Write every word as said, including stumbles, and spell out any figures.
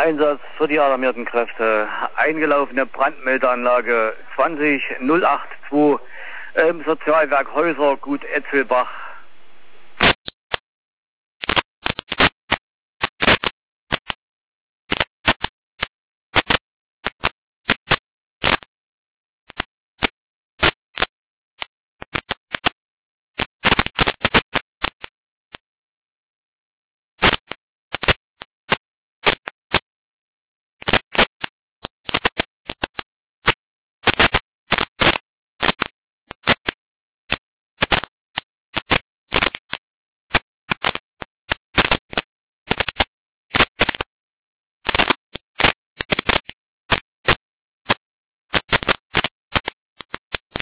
Einsatz für die alarmierten Kräfte. Eingelaufene Brandmeldeanlage zwanzig null acht zwei im Sozialwerk Häuser, Gut Etzelbach.